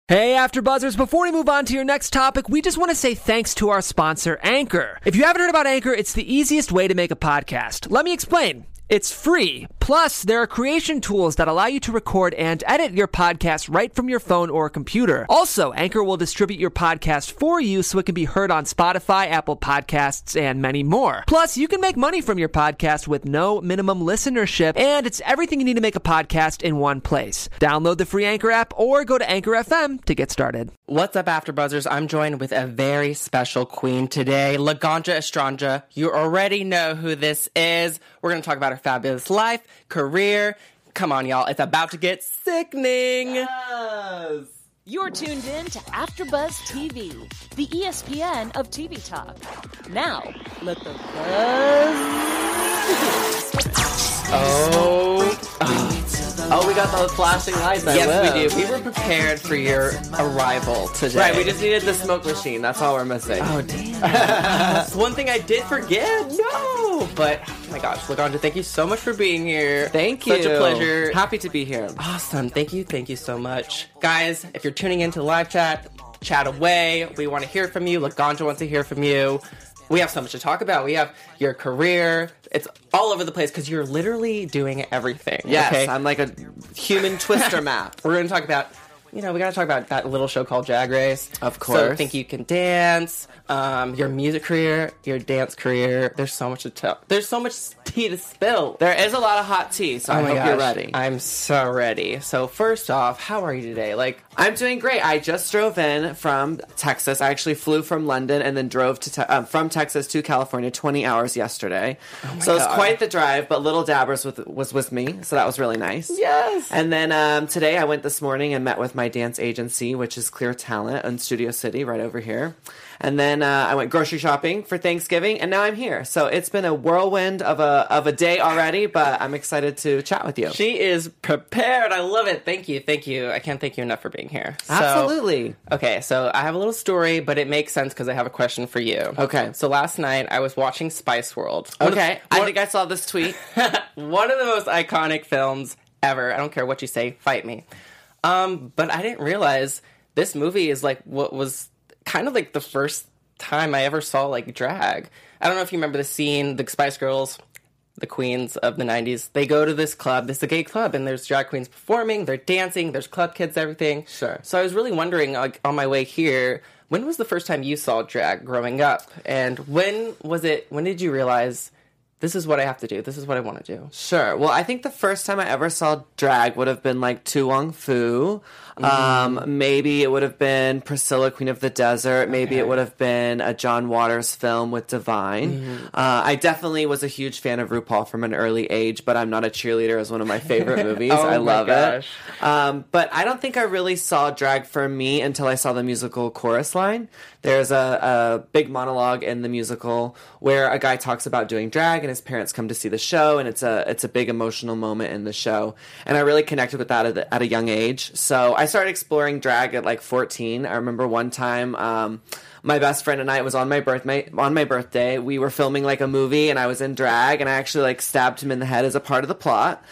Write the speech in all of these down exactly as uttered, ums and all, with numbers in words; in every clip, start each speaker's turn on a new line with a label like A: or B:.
A: Hey, AfterBuzzers, before we move on to your next topic, we just want to say thanks to our sponsor, Anchor. If you haven't heard about Anchor, it's the easiest way to make a podcast. Let me explain. It's free. Plus, there are creation tools that allow you to record and edit your podcast right from your phone or computer. Also, Anchor will distribute your podcast for you so it can be heard on Spotify, Apple Podcasts, and many more. Plus, you can make money from your podcast with no minimum listenership, and it's everything you need to make a podcast in one place. Download the free Anchor app or go to Anchor F M to get started.
B: What's up, AfterBuzzers? I'm joined with a very special queen today, Laganja Estranja. You already know who this is. We're going to talk about her fabulous life, career. Come on, y'all. It's about to get sickening.
C: Yes. You're tuned in to AfterBuzz T V, the E S P N of T V talk. Now, let the buzz begin.
B: Oh.
D: oh. Oh, we got those flashing lights. I
B: Yes,
D: will.
B: we do. We were prepared for your arrival today.
D: Right, we just needed the smoke machine. That's all we're missing.
B: Oh, damn. That's one thing I did forget. No. But, oh my gosh, Laganja, thank you so much for being here.
D: Thank you.
B: Such a pleasure.
D: Happy to be here.
B: Awesome. Thank you. Thank you so much. Guys, if you're tuning into live chat, chat away. We want to hear from you. Laganja wants to hear from you. We have so much to talk about. We have your career. It's all over the place because you're literally doing everything.
D: Yes,
B: okay?
D: I'm like a human twister map.
B: We're going to talk about, you know, we got to talk about that little show called Drag Race.
D: Of course.
B: So Think You Can Dance, um, your music career, your dance career. There's so much to tell. There's so much tea to spill.
D: There is a lot of hot tea, so
B: Oh
D: I
B: my
D: hope
B: gosh.
D: you're ready.
B: I'm so ready. So first off, how are you today? Like,
D: I'm doing great. I just drove in from Texas. I actually flew from London and then drove to te- um, from Texas to California twenty hours yesterday.
B: Oh
D: so it was
B: God.
D: quite the drive, but Little Dabbers with, was with me, so that was really nice.
B: yes.
D: And then um, today I went this morning and met with my dance agency, which is Clear Talent in Studio City right over here. And then uh, I went grocery shopping for Thanksgiving, and now I'm here. So it's been a whirlwind of a of a day already, but I'm excited to chat with you.
B: She is prepared. I love it. Thank you. Thank you. I can't thank you enough for being here. So,
D: Absolutely.
B: Okay, so I have a little story, but it makes sense because I have a question for you.
D: Okay.
B: So last night I was watching Spice World. One
D: Okay,
B: of-
D: I
B: one-
D: think I saw this tweet.
B: one of the most iconic films ever. I don't care what you say. Fight me. Um, but I didn't realize this movie is like what was kind of like the first time I ever saw like drag. I don't know if you remember the scene, the Spice Girls, the queens of the nineties. They go to this club, this is a gay club, and there's drag queens performing, they're dancing, there's club kids, everything.
D: Sure.
B: So I was really wondering, like, on my way here, when was the first time you saw drag growing up? And when was it, when did you realize this is what I have to do, this is what I want to do?
D: Sure. Well, I think the first time I ever saw drag would have been like Tu Wong Fu. Um, maybe it would have been Priscilla, Queen of the Desert. Maybe
B: Okay.
D: it would have been a John Waters film with Divine. Uh, I definitely was a huge fan of RuPaul from an early age, but I'm Not a Cheerleader is one of my favorite movies.
B: Oh
D: I
B: my
D: love
B: gosh.
D: it. Um, but I don't think I really saw drag for me until I saw the musical Chorus Line. There's a, a big monologue in the musical where a guy talks about doing drag and his parents come to see the show, and it's a it's a big emotional moment in the show. And I really connected with that at, the, at a young age. So I started exploring drag at like fourteen. I remember one time um, my best friend and I, it was on my birthday, on my birthday, we were filming like a movie and I was in drag and I actually like stabbed him in the head as a part of the plot.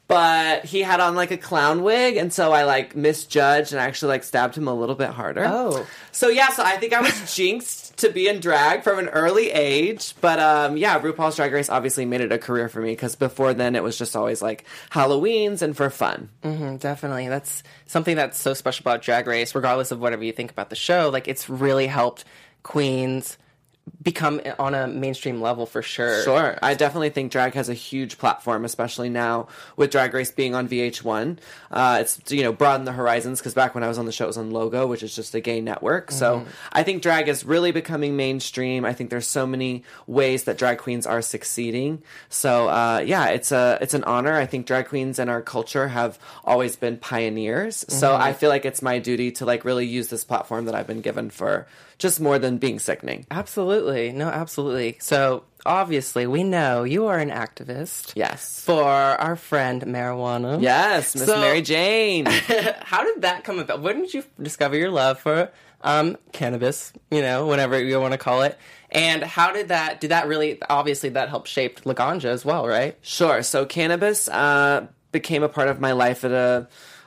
D: But he had on like a clown wig, and so I like misjudged and actually like stabbed him a little bit harder.
B: Oh.
D: So yeah, so I think I was jinxed to be in drag from an early age. But um, yeah, RuPaul's Drag Race obviously made it a career for me because before then it was just always like Halloweens and for fun.
B: Mm-hmm, definitely. That's something that's so special about Drag Race, regardless of whatever you think about the show. Like, it's really helped queens become on a mainstream level for sure.
D: Sure. I definitely think drag has a huge platform, especially now with Drag Race being on V H one. Uh, it's, you know, broadened the horizons because back when I was on the show, it was on Logo, which is just a gay network. So
B: Mm-hmm.
D: I think drag is really becoming mainstream. I think there's so many ways that drag queens are succeeding. So, uh, yeah, it's a it's an honor. I think drag queens in our culture have always been pioneers. So
B: Mm-hmm.
D: I feel like it's my duty to, like, really use this platform that I've been given for just more than being sickening.
B: Absolutely. No, absolutely. So, obviously, we know you are an activist.
D: Yes.
B: For our friend marijuana.
D: Yes, Miss
B: So-
D: Mary Jane.
B: How did that come about? When did you discover your love for um, cannabis, you know, whatever you want to call it? And how did that, did that really, obviously that helped shape Laganja as well, right?
D: Sure. So cannabis uh, became a part of my life at a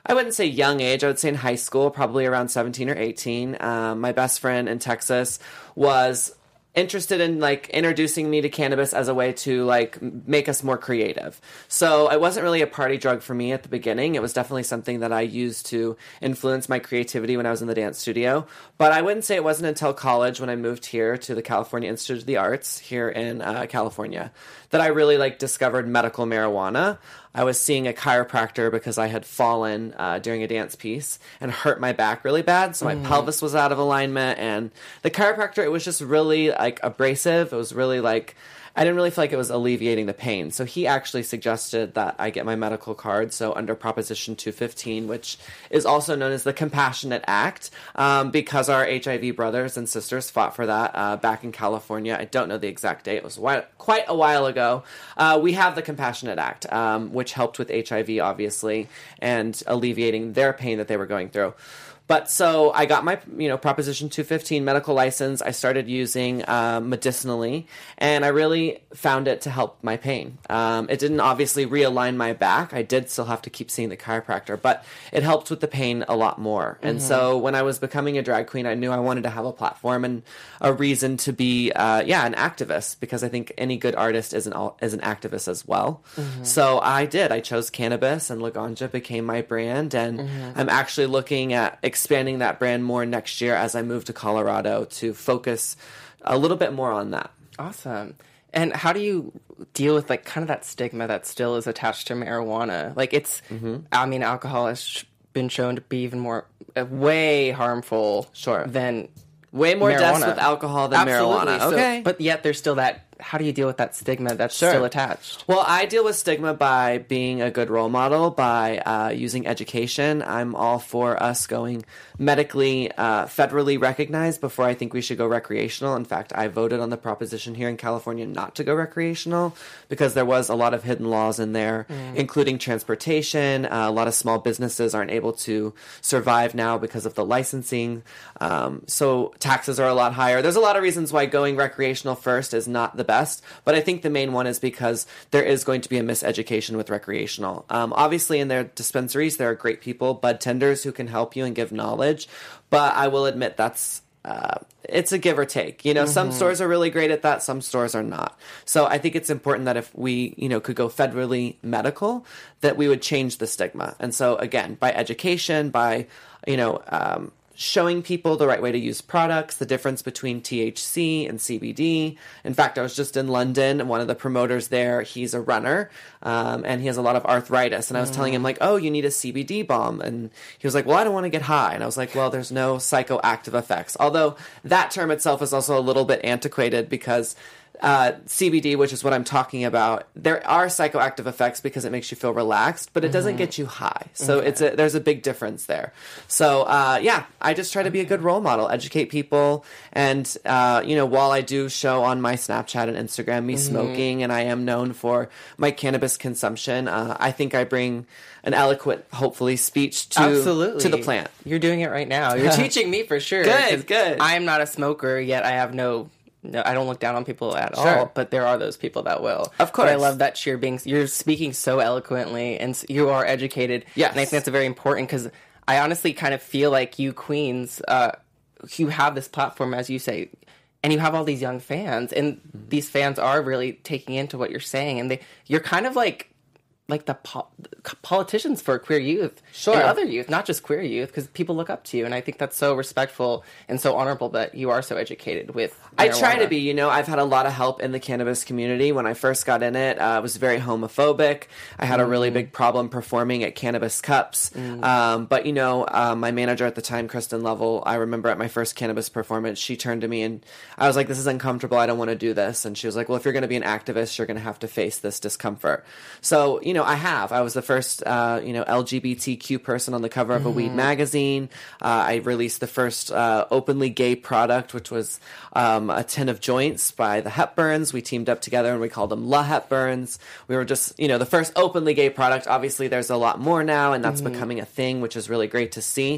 D: I wouldn't say young age. I would say in high school, probably around seventeen or eighteen. Um, my best friend in Texas was interested in like introducing me to cannabis as a way to like make us more creative. So it wasn't really a party drug for me at the beginning. It was definitely something that I used to influence my creativity when I was in the dance studio. But I wouldn't say it wasn't until college when I moved here to the California Institute of the Arts here in uh, California that I really like discovered medical marijuana. I was seeing a chiropractor because I had fallen uh, during a dance piece and hurt my back really bad. So my mm. pelvis was out of alignment. And the chiropractor, it was just really like abrasive. It was really like, I didn't really feel like it was alleviating the pain. So he actually suggested that I get my medical card. So under Proposition two fifteen, which is also known as the Compassionate Act, um, because our H I V brothers and sisters fought for that uh, back in California. I don't know the exact date. It was wi- quite a while ago. Uh, we have the Compassionate Act, um, which helped with H I V, obviously, and alleviating their pain that they were going through. But so I got my, you know, Proposition two fifteen medical license. I started using uh, medicinally, and I really found it to help my pain. Um, it didn't obviously realign my back. I did still have to keep seeing the chiropractor, but it helped with the pain a lot more. Mm-hmm. And so when I was becoming a drag queen, I knew I wanted to have a platform and a reason to be, uh, yeah, an activist, because I think any good artist is an is an activist as well. Mm-hmm. So I did. I chose cannabis, and Laganja became my brand, and mm-hmm. I'm actually looking at expanding that brand more next year as I move to Colorado to focus a little bit more on that.
B: Awesome. And how do you deal with like kind of that stigma that still is attached to marijuana? Like it's, mm-hmm. I mean, alcohol has been shown to be even more, uh, way harmful
D: sure.
B: than
D: way more
B: marijuana.
D: deaths with alcohol than
B: Absolutely.
D: marijuana.
B: So,
D: okay.
B: But yet there's still that, how do you deal with that stigma that's
D: sure.
B: still attached?
D: Well, I deal with stigma by being a good role model, by uh, using education. I'm all for us going medically, uh, federally recognized before I think we should go recreational. In fact, I voted on the proposition here in California not to go recreational because there was a lot of hidden laws in there, mm. including transportation. Uh, a lot of small businesses aren't able to survive now because of the licensing. Um, so taxes are a lot higher. There's a lot of reasons why going recreational first is not the best, but I think the main one is because there is going to be a miseducation with recreational. Um, obviously, in their dispensaries, there are great people, bud tenders who can help you and give knowledge, but I will admit that's uh, it's a give or take. You know, mm-hmm. some stores are really great at that, some stores are not. So I think it's important that if we, you know, could go federally medical, that we would change the stigma. And so again, by education, by, you know, um, showing people the right way to use products, the difference between T H C and C B D. In fact, I was just in London, and one of the promoters there, he's a runner, um, and he has a lot of arthritis. And I was mm. telling him, like, oh, you need a C B D balm. And he was like, well, I don't want to get high. And I was like, well, there's no psychoactive effects. Although that term itself is also a little bit antiquated because Uh, C B D, which is what I'm talking about, there are psychoactive effects because it makes you feel relaxed, but it doesn't mm-hmm. get you high. So okay. it's a, there's a big difference there. So uh, yeah, I just try to be a good role model, educate people, and uh, you know, while I do show on my Snapchat and Instagram me mm-hmm. smoking, and I am known for my cannabis consumption, uh, I think I bring an eloquent, hopefully, speech to
B: Absolutely.
D: to the plant.
B: You're doing it right now. You're teaching me for sure.
D: Good, good.
B: I'm not a smoker, yet I have no. No, I don't look down on people at
D: sure.
B: all, but there are those people that will.
D: Of course.
B: But I love that you're being, you're speaking so eloquently, and you are educated.
D: Yes.
B: And I think that's very important, because I honestly kind of feel like you queens, uh, you have this platform, as you say, and you have all these young fans, and mm-hmm. these fans are really taking into what you're saying, and they, you're kind of like, like the po- politicians for queer youth
D: sure.
B: and other youth, not just queer youth, because people look up to you, and I think that's so respectful and so honorable that you are so educated with marijuana.
D: I try to be. You know, I've had a lot of help in the cannabis community. When I first got in it, uh, I was very homophobic. I had mm. a really big problem performing at Cannabis Cups. Mm. Um, but, you know, uh, my manager at the time, Kristen Lovell, I remember at my first cannabis performance, she turned to me and I was like, this is uncomfortable. I don't want to do this. And she was like, well, if you're going to be an activist, you're going to have to face this discomfort. So, you know, I have. I was the first, uh, you know, L G B T Q person on the cover of a mm-hmm. weed magazine. Uh, I released the first uh, openly gay product, which was um, a tin of joints by the Hepburns. We teamed up together and we called them La Hepburns. We were just, you know, the first openly gay product. Obviously, there's a lot more now, and that's mm-hmm. becoming a thing, which is really great to see.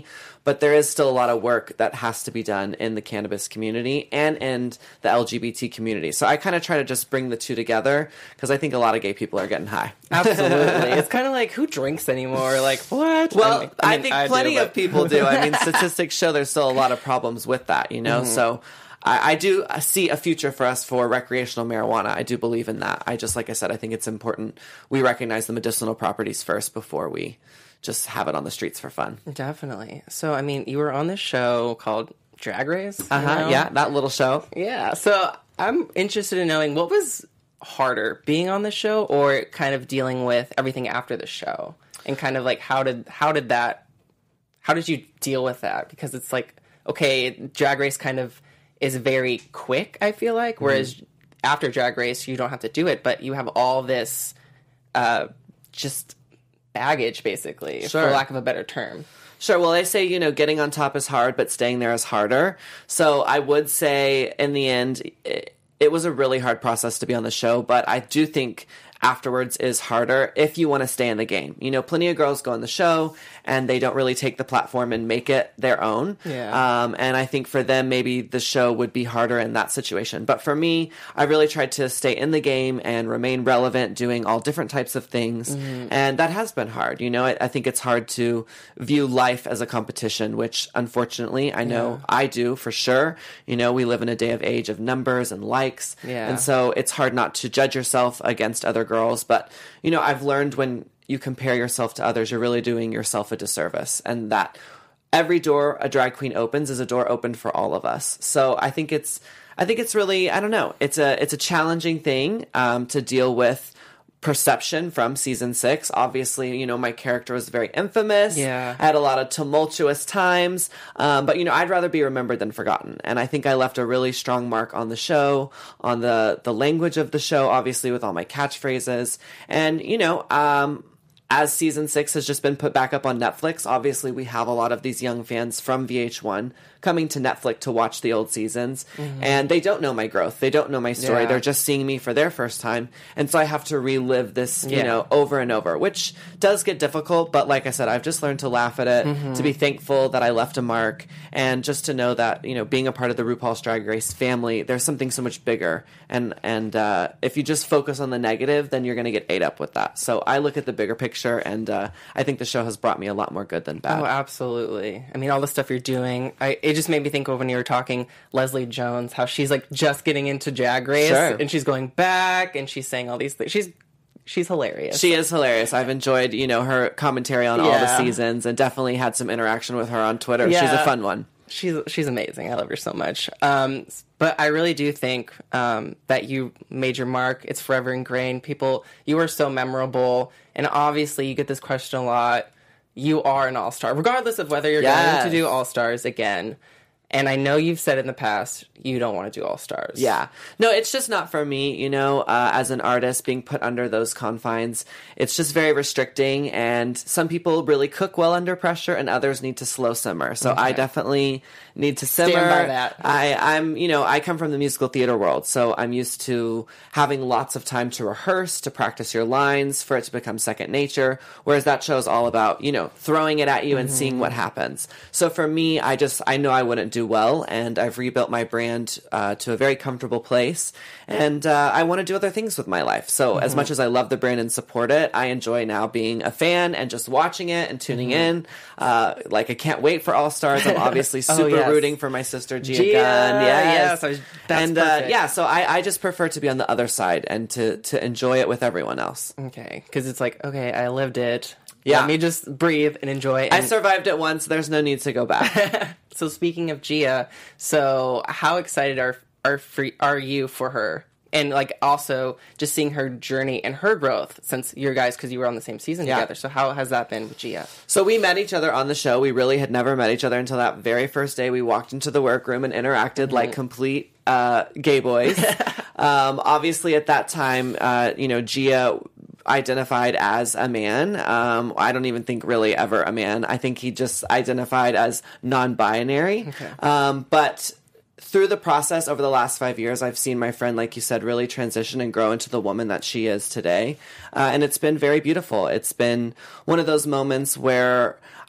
D: but there is still a lot of work that has to be done in the cannabis community and in the L G B T community. So I kind of try to just bring the two together because I think a lot of gay people are getting high.
B: Absolutely. It's kind of like, who drinks anymore? Like, what?
D: Well,
B: I, mean,
D: I,
B: I mean,
D: think
B: I
D: plenty
B: do,
D: of people do. I mean, statistics show there's still a lot of problems with that, you know? Mm-hmm. So I, I do see a future for us for recreational marijuana. I do believe in that. I just, like I said, I think it's important we recognize the medicinal properties first before we just have it on the streets for fun.
B: Definitely. So, I mean, you were on this show called Drag Race?
D: Uh-huh, you know? Yeah, that little show.
B: Yeah, so I'm interested in knowing what was harder, being on the show or kind of dealing with everything after the show? And kind of like, how did how did that, how did you deal with that? Because it's like, okay, Drag Race kind of is very quick, I feel like, whereas mm. after Drag Race, you don't have to do it, but you have all this uh, just baggage, basically,
D: sure.
B: for lack of a better term.
D: Sure. Well, they say, you know, getting on top is hard, but staying there is harder. So I would say in the end, it, it was a really hard process to be on the show, but I do think afterwards is harder if you want to stay in the game. You know, plenty of girls go on the show and they don't really take the platform and make it their own.
B: Yeah.
D: Um, and I think for them, maybe the show would be harder in that situation. But for me, I really tried to stay in the game and remain relevant, doing all different types of things. Mm-hmm. And that has been hard. You know, I, I think it's hard to view life as a competition, which unfortunately I know yeah. I do for sure. You know, we live in a day of age of numbers and likes.
B: Yeah.
D: And so it's hard not to judge yourself against other girls. But, you know, I've learned when you compare yourself to others, you're really doing yourself a disservice. And that every door a drag queen opens is a door opened for all of us. So I think it's, I think it's really, I don't know, it's a, it's a challenging thing um, to deal with perception from season six. Obviously, you know, my character was very infamous.
B: Yeah.
D: I had a lot of tumultuous times. Um, but, you know, I'd rather be remembered than forgotten. And I think I left a really strong mark on the show, on the, the language of the show, obviously with all my catchphrases. And, you know, um, as season six has just been put back up on Netflix, obviously we have a lot of these young fans from V H one coming to Netflix to watch the old seasons. Mm-hmm. And they don't know my growth. They don't know my story.
B: Yeah.
D: They're just seeing me for their first time. And so I have to relive this, you
B: yeah.
D: know, over and over, which does get difficult. But like I said, I've just learned to laugh at it, mm-hmm. to be thankful that I left a mark, and just to know that, you know, being a part of the RuPaul's Drag Race family, there's something so much bigger. And, and uh, if you just focus on the negative, then you're going to get ate up with that. So I look at the bigger picture, and uh, I think the show has brought me a lot more good than bad.
B: Oh, absolutely. I mean, all the stuff you're doing, I, it just made me think of when you were talking Leslie Jones, how she's like just getting into Drag Race,
D: sure.
B: and she's going back, and she's saying all these things. She's she's hilarious.
D: She is hilarious. I've enjoyed, you know, her commentary on
B: yeah.
D: all the seasons, and definitely had some interaction with her on Twitter.
B: Yeah.
D: She's a fun one.
B: She's she's amazing. I love her so much. Um, but I really do think um, that you made your mark. It's forever ingrained. People, you are so memorable, and obviously you get this question a lot. You are an all-star, regardless of whether you're
D: yes.
B: going to do all-stars again. And I know you've said in the past you don't want to do all-stars.
D: Yeah. No, it's just not for me, you know, uh, as an artist being put under those confines. It's just very restricting, and some people really cook well under pressure and others need to slow simmer. So okay. I definitely need to simmer.
B: Stand by that.
D: I, I'm, you know, I come from the musical theater world, so I'm used to having lots of time to rehearse, to practice your lines, for it to become second nature, whereas that show is all about, you know, throwing it at you and mm-hmm. seeing what happens. So for me, I just, I know I wouldn't do well, and I've rebuilt my brand uh, to a very comfortable place, and uh, I want to do other things with my life. So mm-hmm. as much as I love the brand and support it, I enjoy now being a fan and just watching it and tuning mm-hmm. in. Uh, like I can't wait for All Stars. I'm obviously super oh, yes. rooting for my sister Gia,
B: Gia
D: Gunn. Yes,
B: yes I was, that's
D: and uh, yeah. So I, I just prefer to be on the other side and to to enjoy it with everyone else.
B: Okay, because it's like, okay, I lived it.
D: Yeah.
B: Let me just breathe and enjoy it.
D: I survived it once. There's no need to go back.
B: So speaking of Gia, so how excited are are free, are you for her? And like also just seeing her journey and her growth since you guys, because you were on the same season yeah. together. So how has that been with Gia?
D: So we met each other on the show. We really had never met each other until that very first day. We walked into the workroom and interacted mm-hmm. like complete uh, gay boys. um, obviously at that time, uh, you know, Gia identified as a man. Um, I don't even think really ever a man. I think he just identified as non-binary.
B: Okay.
D: Um, but through the process over the last five years, I've seen my friend, like you said, really transition and grow into the woman that she is today. Uh, and it's been very beautiful. It's been one of those moments where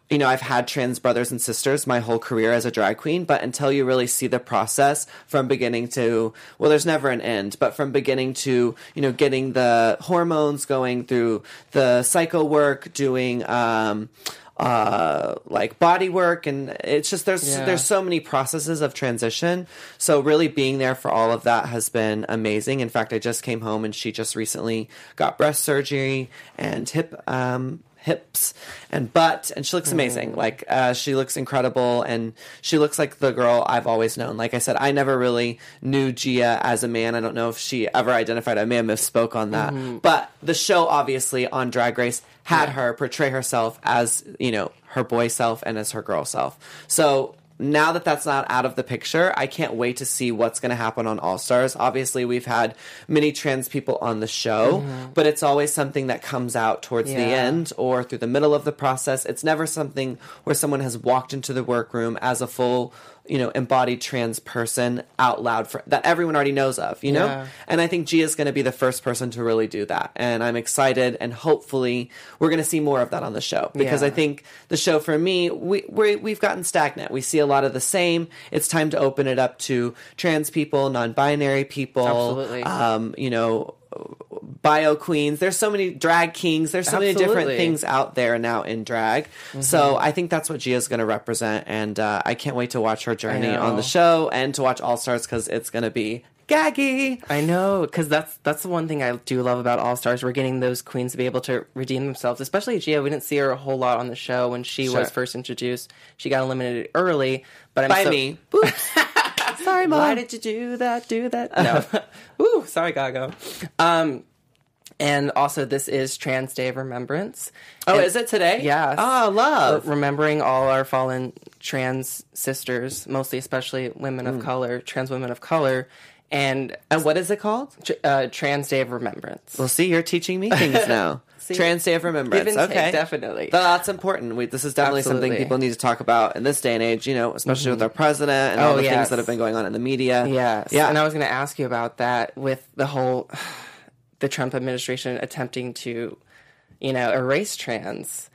D: you know, I've had trans brothers and sisters my whole career as a drag queen, but until you really see the process from beginning to, well, there's never an end, but from beginning to, you know, getting the hormones going through the psycho work, doing, um, uh, like body work. And it's just, there's,
B: Yeah.
D: there's so many processes of transition. So really being there for all of that has been amazing. In fact, I just came home and she just recently got breast surgery and hip, um, hips and butt, and she looks amazing. Mm. Like, uh, she looks incredible, and she looks like the girl I've always known. Like I said, I never really knew Gia as a man. I don't know if she ever identified. I may have misspoke on that. Mm-hmm. But the show, obviously, on Drag Race, had yeah. her portray herself as, you know, her boy self and as her girl self. So now that that's not out of the picture, I can't wait to see what's going to happen on All Stars. Obviously, we've had many trans people on the show, mm-hmm. but it's always something that comes out towards yeah. the end or through the middle of the process. It's never something where someone has walked into the workroom as a full, you know, embodied trans person out loud for, that everyone already knows of, you know?
B: Yeah.
D: And I think Gia's going to be the first person to really do that. And I'm excited, and hopefully we're going to see more of that on the show. Because
B: yeah.
D: I think the show, for me, we, we, we've gotten stagnant. We see a lot of the same. It's time to open it up to trans people, non-binary people.
B: Absolutely.
D: Um, you know, bio queens. There's so many drag kings. There's so
B: Absolutely.
D: many different things out there now in drag. Mm-hmm. So I think that's what Gia's going to represent, and uh, I can't wait to watch her journey on the show and to watch All Stars, because it's going to be gaggy.
B: I know, because that's that's the one thing I do love about All Stars. We're getting those queens to be able to redeem themselves, especially Gia. We didn't see her a whole lot on the show when she
D: Sure.
B: was first introduced. She got eliminated early, but I'm
D: By
B: so-
D: me. Oops. Sorry, Mom.
B: Why did you do that? Do that? No. Ooh, sorry, Gaga. Um, and also, this is Trans Day of Remembrance.
D: Oh,
B: And-
D: is it today?
B: Yes.
D: Oh, love.
B: We're remembering all our fallen trans sisters, mostly, especially women of color, trans women of color. And
D: And what is it called?
B: tr- uh, Trans Day of Remembrance.
D: Well, see, you're teaching me things now.
B: See?
D: Trans Day of Remembrance.
B: Give and take,
D: Okay.
B: definitely.
D: That's important. We, this is definitely
B: Absolutely.
D: something people need to talk about in this day and age, you know, especially
B: Mm-hmm.
D: with our president and
B: Oh,
D: all the
B: yes.
D: things that have been going on in the media.
B: Yes.
D: Yeah.
B: And I was going to ask you about that with the whole, the Trump administration attempting to, you know, erase trans.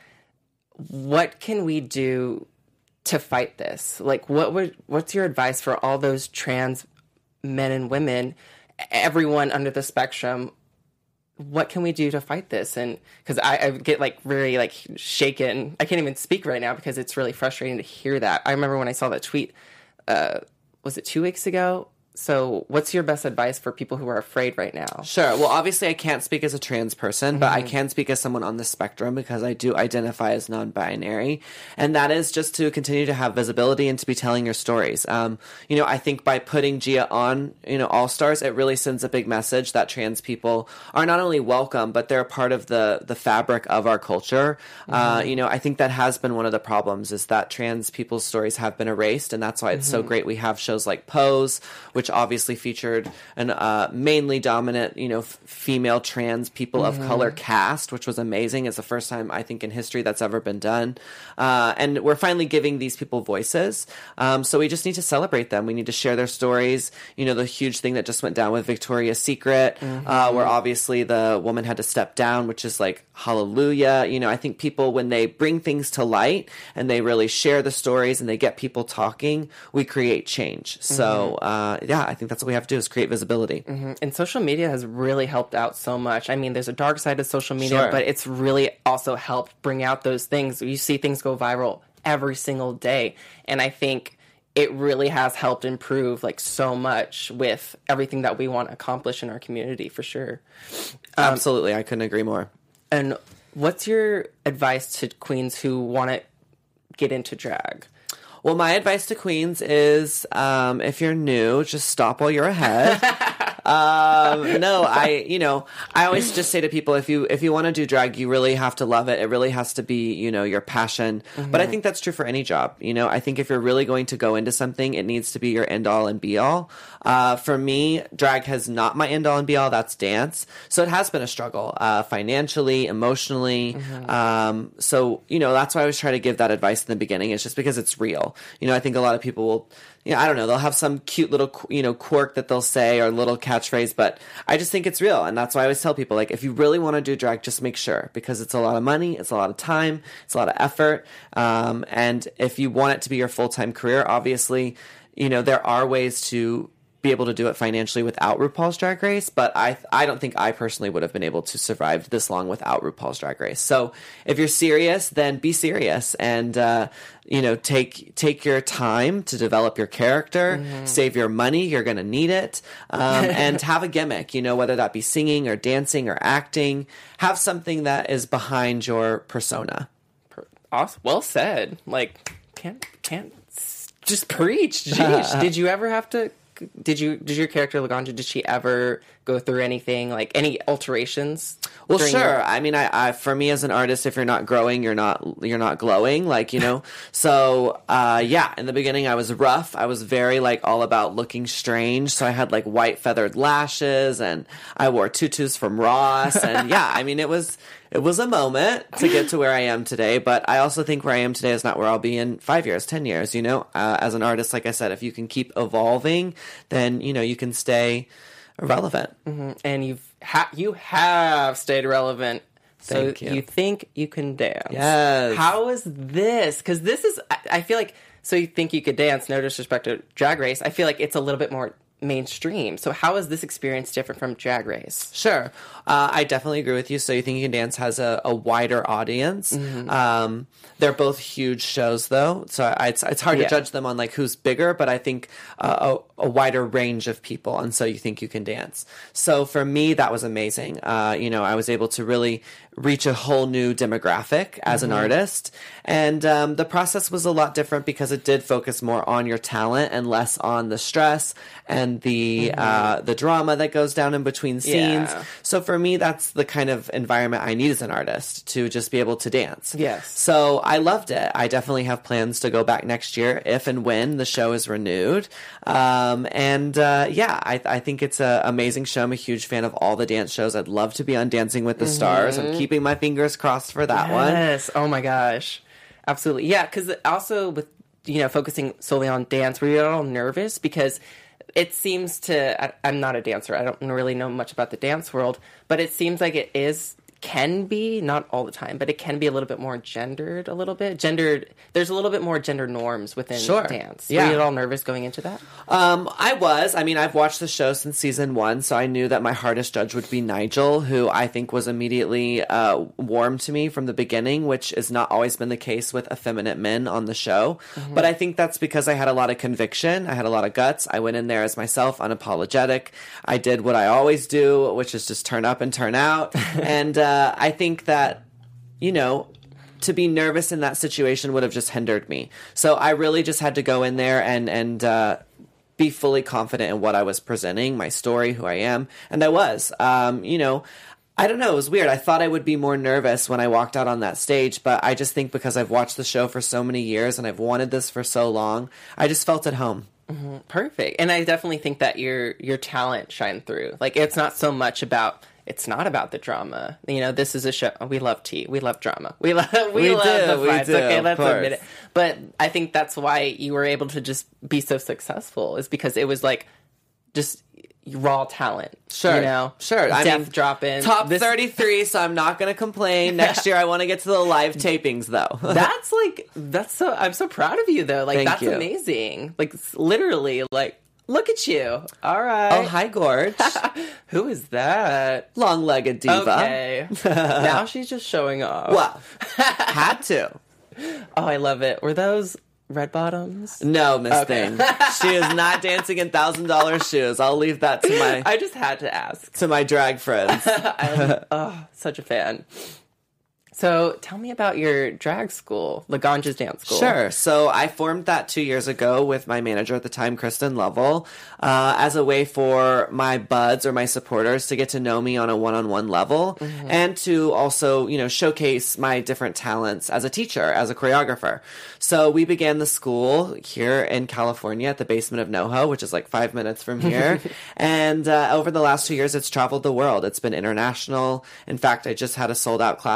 B: What can we do to fight this? Like, what would, what's your advice for all those trans men and women, everyone under the spectrum? What can we do to fight this? And because I, I get like very like shaken. I can't even speak right now because it's really frustrating to hear that. I remember when I saw that tweet, uh, was it two weeks ago? So what's your best advice for people who are afraid right now?
D: Sure. Well, obviously, I can't speak as a trans person, but I can speak as someone on the spectrum because I do identify as non-binary. And that is just to continue to have visibility and to be telling your stories. Um, you know, I think by putting Gia on, you know, All Stars, it really sends a big message that trans people are not only welcome, but they're a part of the, the fabric of our culture. Mm-hmm. Uh, you know, I think that has been one of the problems is that trans people's stories have been erased. And that's why it's mm-hmm. so great we have shows like Pose, which obviously featured an uh, mainly dominant, you know, f- female trans people mm-hmm. of color cast, which was amazing. It's the first time I think in history that's ever been done. Uh, and we're finally giving these people voices. Um, so we just need to celebrate them. We need to share their stories. You know, the huge thing that just went down with Victoria's Secret, mm-hmm. uh, where obviously the woman had to step down, which is like, hallelujah. You know, I think people, when they bring things to light and they really share the stories and they get people talking, we create change. Mm-hmm. So, uh, yeah, I think that's what we have to do is create visibility.
B: Mm-hmm. And social media has really helped out so much. I mean, there's a dark side of social media,
D: Sure.
B: but it's really also helped bring out those things. You see things go viral every single day. And I think it really has helped improve like so much with everything that we want to accomplish in our community, for sure. Um,
D: Absolutely. I couldn't agree more.
B: And what's your advice to queens who want to get into drag?
D: Well, my advice to queens is, um, if you're new, just stop while you're ahead. um, no, I, you know, I always just say to people, if you, if you want to do drag, you really have to love it. It really has to be, you know, your passion. Mm-hmm. But I think that's true for any job. You know, I think if you're really going to go into something, it needs to be your end all and be all. Uh, for me, drag has not my end all and be all. That's dance. So it has been a struggle, uh, financially, emotionally. Mm-hmm. Um, so, you know, that's why I always try to give that advice in the beginning. It's just because it's real. You know, I think a lot of people will you know, I don't know, they'll have some cute little, you know, quirk that they'll say or little catchphrase, but I just think it's real. And that's why I always tell people, like, if you really want to do drag, just make sure, because it's a lot of money, it's a lot of time, it's a lot of effort. Um, and if you want it to be your full-time career, obviously, you know, there are ways to be able to do it financially without RuPaul's Drag Race, but I I don't think I personally would have been able to survive this long without RuPaul's Drag Race. So if you're serious, then be serious and uh, you know, take take your time to develop your character, mm-hmm. save your money, you're going to need it, um, and have a gimmick, you know, whether that be singing or dancing or acting, have something that is behind your persona.
B: Awesome. Well said. Like, can't can't just preach. Jeez. Did you ever have to Did you? Did your character Laganja? Did she ever go through anything like any alterations?
D: Well, sure.
B: Your-
D: I mean, I, I for me as an artist, if you're not growing, you're not you're not glowing. Like, you know. So uh, yeah, in the beginning, I was rough. I was very like all about looking strange. So I had like white feathered lashes, and I wore tutus from Ross. And yeah, I mean, it was. It was a moment to get to where I am today, but I also think where I am today is not where I'll be in five years, ten years, you know? Uh, as an artist, like I said, if you can keep evolving, then, you know, you can stay relevant.
B: Mm-hmm. And you've ha- you have stayed relevant. So
D: Thank you.
B: You think you can dance.
D: Yes.
B: How is this? Because this is, I, I feel like, so you think you could dance, no disrespect to Drag Race. I feel like it's a little bit more mainstream. So how is this experience different from Drag Race?
D: Sure. Uh, I definitely agree with you. So You Think You Can Dance has a, a wider audience. Mm-hmm. Um, they're both huge shows, though. So I, it's, it's hard
B: yeah.
D: to judge them on like who's bigger, but I think uh, a, a wider range of people. And So You Think You Can Dance. So for me, that was amazing. Uh, you know, I was able to really reach a whole new demographic as mm-hmm. an artist. And um, the process was a lot different because it did focus more on your talent and less on the stress and the mm-hmm. uh, the drama that goes down in between scenes.
B: Yeah.
D: So for me, that's the kind of environment I need as an artist, to just be able to dance.
B: Yes.
D: So I loved it. I definitely have plans to go back next year if and when the show is renewed. Um, and uh, yeah, I, I think it's an amazing show. I'm a huge fan of all the dance shows. I'd love to be on Dancing with the mm-hmm. Stars. I'm keeping my fingers crossed for that
B: yes.
D: one.
B: Yes. Oh my gosh. Absolutely. Yeah, because also with, you know, focusing solely on dance, were you at all nervous? Because it seems to, I, I'm not a dancer. I don't really know much about the dance world, but it seems like it is, can be, not all the time, but it can be a little bit more gendered a little bit. Gendered, there's a little bit more gender norms within
D: sure.
B: dance.
D: Yeah.
B: Were you at all nervous going into that?
D: Um, I was. I mean, I've watched the show since season one, so I knew that my hardest judge would be Nigel, who I think was immediately uh, warm to me from the beginning, which has not always been the case with effeminate men on the show. Mm-hmm. But I think that's because I had a lot of conviction. I had a lot of guts. I went in there as myself, unapologetic. I did what I always do, which is just turn up and turn out. and uh, I think that, you know, to be nervous in that situation would have just hindered me. So I really just had to go in there and, and, uh, be fully confident in what I was presenting, my story, who I am. And I was, um, you know, I don't know. It was weird. I thought I would be more nervous when I walked out on that stage, but I just think because I've watched the show for so many years and I've wanted this for so long, I just felt at home.
B: Mm-hmm. Perfect. And I definitely think that your, your talent shined through. Like, it's not so much about, it's not about the drama. You know, this is a show. We love tea. We love drama. We love we,
D: We
B: love
D: do,
B: the
D: we
B: fights.
D: do,
B: Okay,
D: of
B: let's
D: course.
B: admit it. But I think that's why you were able to just be so successful, is because it was like just raw talent.
D: Sure.
B: You know?
D: Sure. I
B: Death
D: mean,
B: drop in.
D: Top
B: This-
D: thirty-three, so I'm not going to complain. Next year, I want to get to the live tapings, though.
B: That's like, that's so, I'm so proud of you, though. Like,
D: Thank
B: that's
D: you.
B: amazing. Like, s- literally, like, look at you. All right.
D: Oh, hi, Gorge.
B: Who is that?
D: Long-legged diva.
B: Okay. Now she's just showing off.
D: Well, had to.
B: Oh, I love it. Were those red bottoms?
D: No, Miss
B: Okay.
D: Thing. She is not dancing in thousand dollar shoes. I'll leave that to my
B: I just had to ask.
D: to my drag friends.
B: I'm oh, such a fan. So tell me about your drag school, Laganja's Dance School.
D: Sure. So I formed that two years ago with my manager at the time, Kristen Lovell, uh, as a way for my buds or my supporters to get to know me on a one-on-one level, mm-hmm. and to also, you know, showcase my different talents as a teacher, as a choreographer. So we began the school here in California at the basement of NoHo, which is like five minutes from here. and uh, over the last two years, it's traveled the world. It's been international. In fact, I just had a sold-out class in London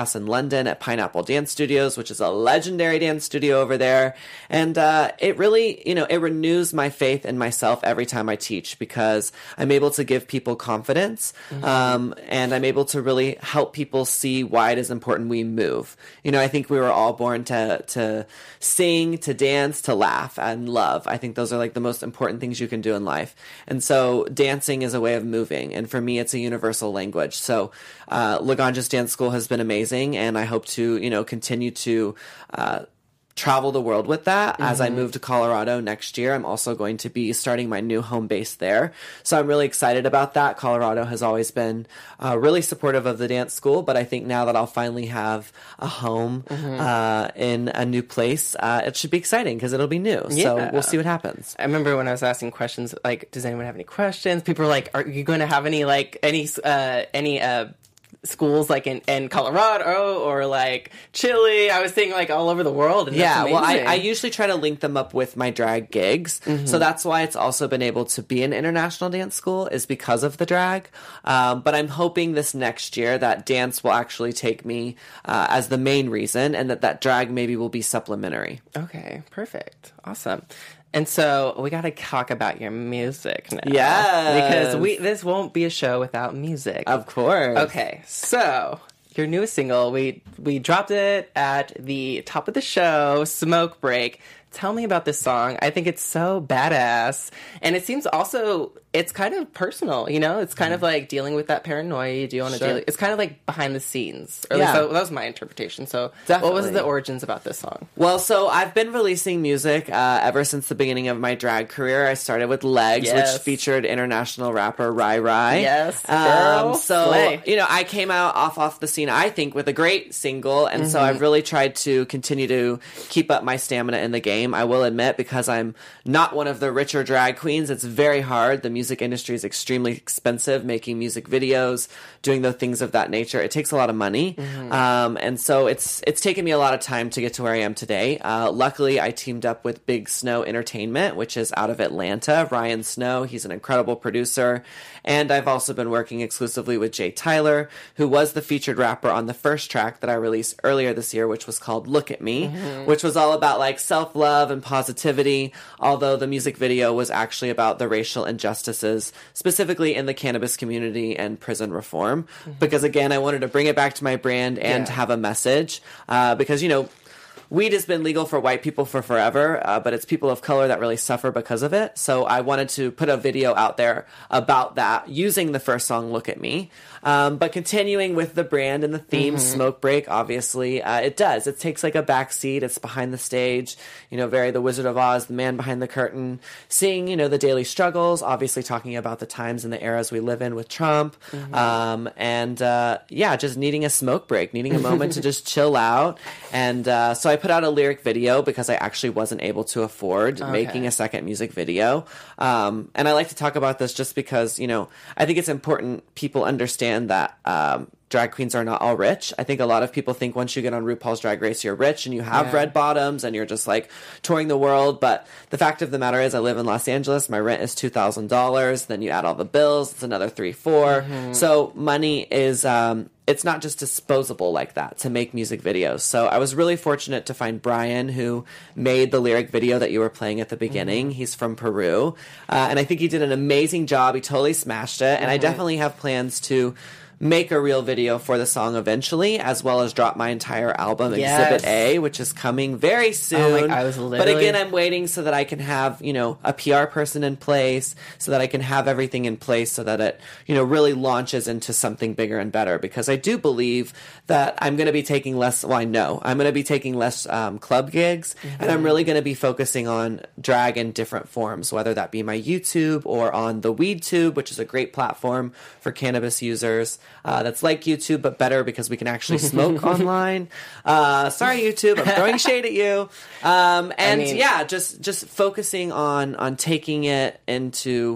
D: London at Pineapple Dance Studios, which is a legendary dance studio over there. And uh, it really, you know, it renews my faith in myself every time I teach because I'm able to give people confidence mm-hmm. um, and I'm able to really help people see why it is important we move. You know, I think we were all born to to sing, to dance, to laugh, and love. I think those are like the most important things you can do in life. And so dancing is a way of moving. And for me, it's a universal language. So uh, Lagrange's Dance School has been amazing. And I hope to, you know, continue to uh, travel the world with that. Mm-hmm. As I move to Colorado next year, I'm also going to be starting my new home base there. So I'm really excited about that. Colorado has always been uh, really supportive of the dance school, but I think now that I'll finally have a home mm-hmm. uh, in a new place, uh, it should be exciting because it'll be new. Yeah. So we'll see what happens.
B: I remember when I was asking questions, like, does anyone have any questions? People were like, are you going to have any, like, any, uh, any, uh, schools like in, in Colorado or like Chile? I was thinking like all over the world. And
D: yeah,
B: that's
D: well, I, I usually try to link them up with my drag gigs. Mm-hmm. So that's why it's also been able to be an international dance school is because of the drag. Um, but I'm hoping this next year that dance will actually take me uh, as the main reason and that that drag maybe will be supplementary.
B: Okay, perfect. Awesome. And so we got to talk about your music now.
D: Yes.
B: Because we this won't be a show without music.
D: Of course.
B: Okay, so your newest single, we we dropped it at the top of the show, Smoke Break. Tell me about this song. I think it's so badass. And it seems also, it's kind of personal, you know? It's kind mm. of like dealing with that paranoia you do on
D: sure.
B: a daily... It's kind of like behind the scenes. Or
D: yeah.
B: at least that, that was my interpretation. So
D: Definitely.
B: What was the origins about this song?
D: Well, so I've been releasing music uh, ever since the beginning of my drag career. I started with Legs,
B: yes.
D: which featured international rapper Rai Rai.
B: Yes,
D: girl. Um, so,
B: Slay.
D: you know, I came out off off the scene, I think, with a great single. And mm-hmm. so I've really tried to continue to keep up my stamina in the game. I will admit, because I'm not one of the richer drag queens, it's very hard. The music industry is extremely expensive, making music videos, doing the things of that nature. It takes a lot of money. Mm-hmm. Um, and so it's it's taken me a lot of time to get to where I am today. Uh, luckily, I teamed up with Big Snow Entertainment, which is out of Atlanta. Ryan Snow, he's an incredible producer. And I've also been working exclusively with Jay Tyler, who was the featured rapper on the first track that I released earlier this year, which was called Look at Me, mm-hmm. which was all about like self-love and positivity, although the music video was actually about the racial injustices, specifically in the cannabis community and prison reform. Mm-hmm. Because again, I wanted to bring it back to my brand and
B: yeah.
D: have a message, uh, because, you know, weed has been legal for white people for forever, uh, but it's people of color that really suffer because of it. So I wanted to put a video out there about that using the first song, Look at Me. Um, but continuing with the brand and the theme, mm-hmm. Smoke Break, obviously, uh, it does. It takes like a back seat. It's behind the stage, you know, very The Wizard of Oz, the man behind the curtain, seeing, you know, the daily struggles, obviously talking about the times and the eras we live in with Trump. Mm-hmm. Um, and, uh, yeah, just needing a smoke break, needing a moment to just chill out. And uh, so I put out a lyric video because I actually wasn't able to afford okay. making a second music video. Um, and I like to talk about this just because, you know, I think it's important people understand that um, drag queens are not all rich. I think a lot of people think once you get on RuPaul's Drag Race, you're rich and you have yeah. red bottoms and you're just like touring the world. But the fact of the matter is I live in Los Angeles. My rent is two thousand dollars. Then you add all the bills. It's another three, four. Mm-hmm. So money is... Um, it's not just disposable like that to make music videos. So I was really fortunate to find Brian, who made the lyric video that you were playing at the beginning. Mm-hmm. He's from Peru. Uh, and I think he did an amazing job. He totally smashed it. And mm-hmm. I definitely have plans to make a real video for the song eventually, as well as drop my entire album,
B: yes.
D: Exhibit A, which is coming very soon.
B: Oh my, I was literally...
D: But again, I'm waiting so that I can have, you know, a P R person in place, so that I can have everything in place so that it, you know, really launches into something bigger and better. Because I do believe that I'm going to be taking less, well, I know, I'm going to be taking less um, club gigs, mm-hmm. and I'm really going to be focusing on drag in different forms, whether that be my YouTube or on the WeedTube, which is a great platform for cannabis users. Uh, that's like YouTube, but better because we can actually smoke online. Uh, sorry, YouTube, I'm throwing shade at you. Um, and
B: I mean,
D: yeah, just just focusing on on taking it into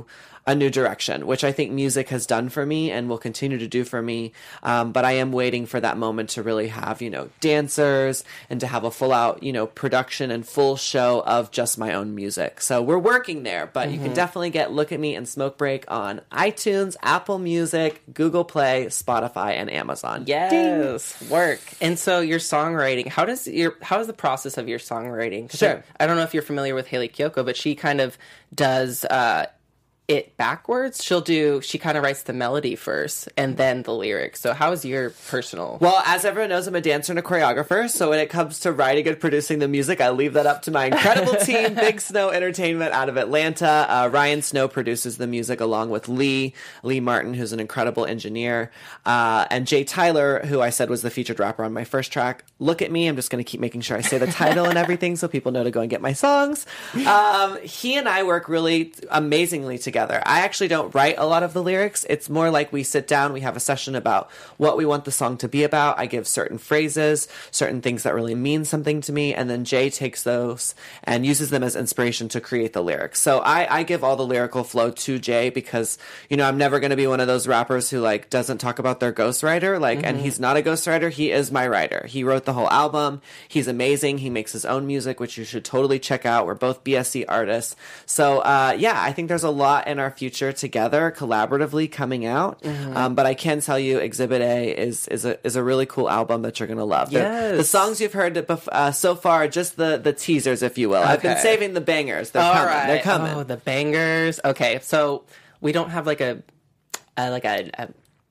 D: a new direction, which I think music has done for me and will continue to do for me. Um, but I am waiting for that moment to really have, you know, dancers and to have a full out, you know, production and full show of just my own music. So we're working there, but mm-hmm. you can definitely get Look at Me and Smoke Break on iTunes, Apple Music, Google Play, Spotify, and Amazon.
B: Yes, Ding. Work. And so your songwriting, how does your how is the process of your songwriting?
D: Sure.
B: I, I don't know if you're familiar with Haley Kiyoko, but she kind of does uh, it backwards. She'll do, she kind of writes the melody first and then the lyrics. So how is your personal?
D: Well, as everyone knows, I'm a dancer and a choreographer. So when it comes to writing and producing the music, I leave that up to my incredible team, Big Snow Entertainment out of Atlanta. Uh, Ryan Snow produces the music along with Lee, Lee Martin, who's an incredible engineer. Uh, and Jay Tyler, who I said was the featured rapper on my first track. Look at Me. I'm just going to keep making sure I say the title and everything so people know to go and get my songs. Um, he and I work really amazingly together. I actually don't write a lot of the lyrics. It's more like we sit down, we have a session about what we want the song to be about. I give certain phrases, certain things that really mean something to me, and then Jay takes those and uses them as inspiration to create the lyrics. So I, I give all the lyrical flow to Jay because, you know, I'm never going to be one of those rappers who, like, doesn't talk about their ghostwriter. Like, mm-hmm. and he's not a ghostwriter. He is my writer. He wrote the whole album. He's amazing. He makes his own music, which you should totally check out. We're both B S C artists. So, uh, yeah, I think there's a lot in our future together, collaboratively coming out. Mm-hmm. Um, but I can tell you, Exhibit A is is a is a really cool album that you're gonna love.
B: Yes.
D: The, the songs you've heard uh, so far, just the the teasers, if you will. Okay. I've been saving the bangers. They're
B: All
D: coming.
B: Right.
D: They're coming.
B: Oh, the bangers. Okay, so we don't have like a, a like a, a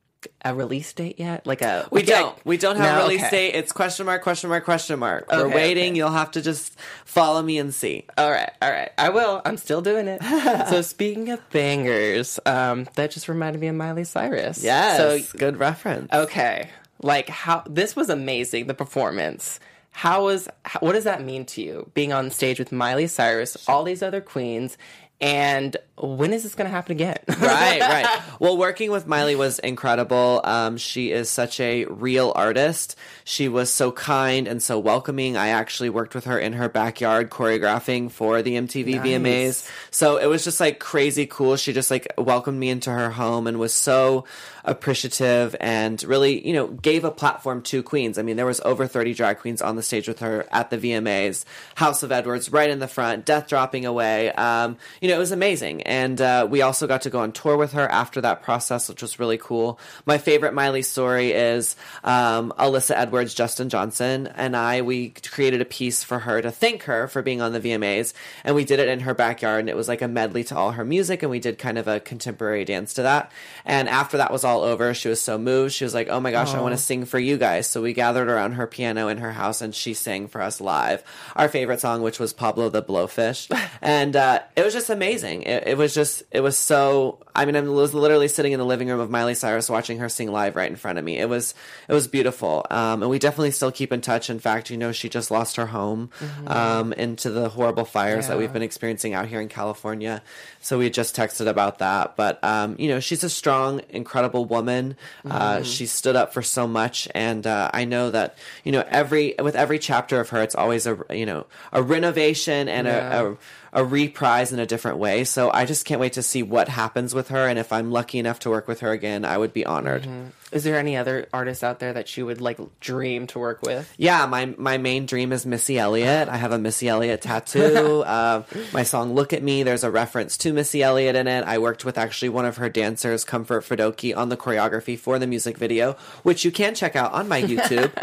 B: a release date yet? Like a
D: we don't. We don't have
B: no?
D: a release
B: okay.
D: date. It's question mark, question mark, question mark.
B: Okay,
D: We're waiting.
B: okay.
D: You'll have to just follow me and see.
B: All right, all right. I will. I'm still doing it. So speaking of bangers, um, that just reminded me of Miley Cyrus.
D: Yes.
B: So
D: good reference.
B: Okay. Like how this was amazing. The performance. How was? How, what does that mean to you? Being on stage with Miley Cyrus, all these other queens. And when is this going to happen again?
D: Right, right. Well, working with Miley was incredible. Um, she is such a real artist. She was so kind and so welcoming. I actually worked with her in her backyard choreographing for the M T V nice. V M As. So it was just like crazy cool. She just like welcomed me into her home and was so appreciative and really, you know, gave a platform to queens. I mean, there was over thirty drag queens on the stage with her at the V M As. House of Edwards right in the front, Death dropping away. Um, you know, it was amazing. And uh, we also got to go on tour with her after that process, which was really cool. My favorite Miley story is um, Alyssa Edwards, Justin Johnson, and I, we created a piece for her to thank her for being on the V M As. And we did it in her backyard, and it was like a medley to all her music, and we did kind of a contemporary dance to that. And after that was all over, she was so moved. She was like, oh my gosh, Aww. I want to sing for you guys. So we gathered around her piano in her house, and she sang for us live our favorite song, which was Pablo the Blowfish. And uh, it was just amazing. It, it was just, it was so, I mean, I was literally sitting in the living room of Miley Cyrus watching her sing live right in front of me. It was, it was beautiful. Um, and we definitely still keep in touch. In fact, you know, she just lost her home mm-hmm. um, into the horrible fires yeah. that we've been experiencing out here in California. So we just texted about that. But, um, you know, she's a strong, incredible woman. Mm-hmm. Uh, she stood up for so much. And uh, I know that, you know, every, with every chapter of her, it's always a, you know, a renovation and yeah. a, a a reprise in a different way. So I just can't wait to see what happens with her. And if I'm lucky enough to work with her again, I would be honored.
B: Mm-hmm. Is there any other artists out there that you would like dream to work with?
D: Yeah, my my main dream is Missy Elliott. I have a Missy Elliott tattoo. uh, my song Look at Me, there's a reference to Missy Elliott in it. I worked with actually one of her dancers, Comfort Fidoki, on the choreography for the music video, which you can check out on my YouTube.